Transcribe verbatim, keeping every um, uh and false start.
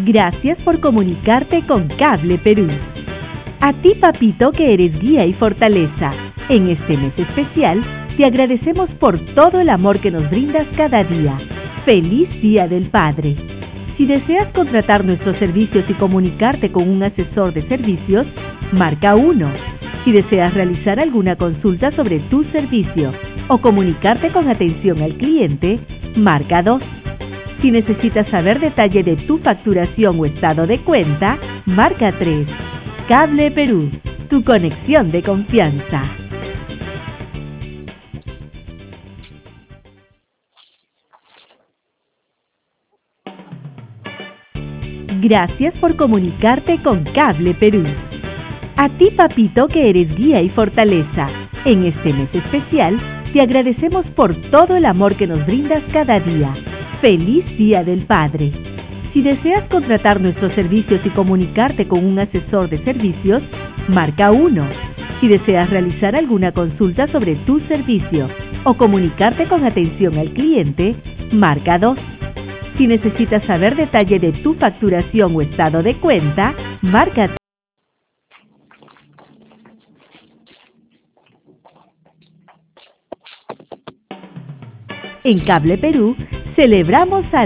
Gracias por comunicarte con Cable Perú. A ti, papito, que eres guía y fortaleza, en este mes especial te agradecemos por todo el amor que nos brindas cada día. ¡Feliz Día del Padre! Si deseas contratar nuestros servicios y comunicarte con un asesor de servicios, marca uno. Si deseas realizar alguna consulta sobre tu servicio o comunicarte con atención al cliente, marca dos. Si necesitas saber detalle de tu facturación o estado de cuenta, marca tres. Cable Perú, tu conexión de confianza. Gracias por comunicarte con Cable Perú. A ti, papito, que eres guía y fortaleza, en este mes especial te agradecemos por todo el amor que nos brindas cada día. ¡Feliz Día del Padre! Si deseas contratar nuestros servicios y comunicarte con un asesor de servicios, marca uno. Si deseas realizar alguna consulta sobre tu servicio o comunicarte con atención al cliente, marca dos. Si necesitas saber detalle de tu facturación o estado de cuenta, marca tres. En Cable Perú, celebramos al